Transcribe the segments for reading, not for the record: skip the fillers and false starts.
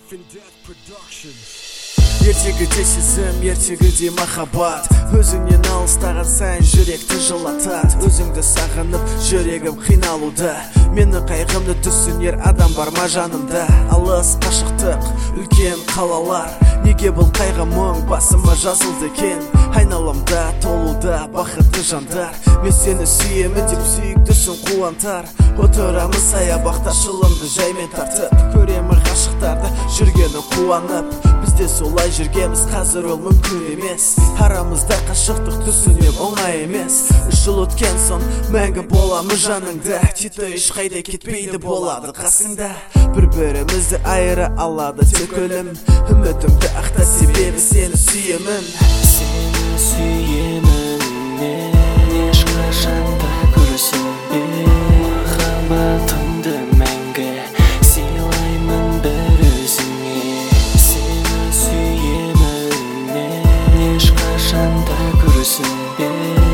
Ертегіде сезім, ертегіде махаббат. Өзіңнен алыстаған сайын жүректі жылатады. Өзіңді сағынып жүрегім қиналуда. Мені қайғымды түсінер адам бар ма жанымда? Алыс қашықтық, үлкен қалалар. Неге бұл қайғы мұң басыма жазылды екен? Айналамда толуда бақытты жандар. Мен сені сүйемін деп сүйіктісін қуантар. Отырамыз саябақта шылымды жаймен тартып, көремін ғашықтарды жүргені қуанып. Бізде солай жүргеміз, қазір ол мүмкін емес. Арамызда қашықтық түсінем оңай емес. 3 жыл өткен соң мәңгі боламыз жаныңда. Титі ешқайда кетпейді, болады қасыңда. Бір-бірімізді айыра алады тек өлім. Үмітімді ақта себебі сені сүйемін. Сені сүйемін мен, ешқашанда күрсінбе. Махаббатымды мәңгі сыйлаймын бір өзіңе. Сені сүйемін мен, ешқашанда күрсінбе.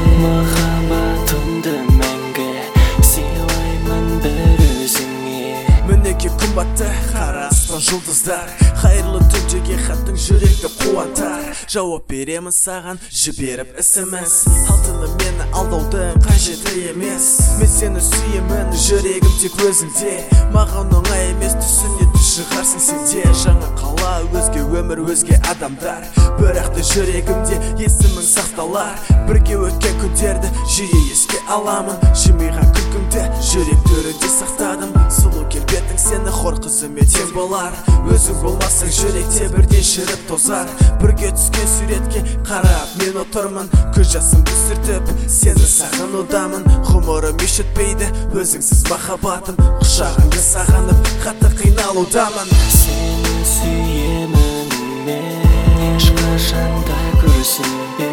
Махаббатымды мәңгі сыйлаймын бір өзіңе. Мінеке күн батты, қара аспан жұлдыздар. Қайырлы түндегі хаттың жүректі қуантар. Жауап беремін саған, жіберіп SMS. Алтыны мені алдаудың қажеті емес. Мен сені сүйемін, жүрегім тек өзіңде. Маған оңай емес, түсінетін шығарсың сенде. Жаңа қала, өзге өмір, өзге адамдар. Бірақта жүрегімде есімің сақталар. Бірге өткен күндерді жиі еске аламын. Жымиған күлкіңді жүрек төрінде сақтадым. Сұлу келбетің сені хор қызыме тең болар. Өзің болмасаң жүректе бірден шіріп тозар. Бірге түскен суретке қарап мен отырмын. Көз жасымды сүртіп сені сағынудамын. Ғұмырым еш өтпейді өзіңсіз махаббатым. Құшағыңды сағынып қатты қиналудамын. Сені сүйемін мен, ешқашанда күрсінбе.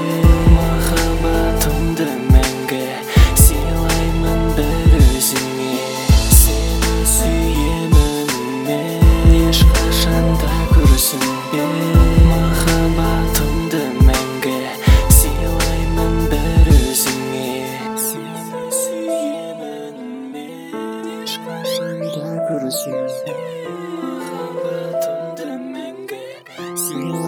Махаббатымды мәңгі сыйлаймын бір өзіңе. Сені сүйемін мен, ешқашанда күрсінбе. Махаббатымды мәңгі сыйлаймын бір өзіңе. Сені сүйемін мен, ешқашанда күрсінбе. Махаббатымды мәңгі сыйлаймын.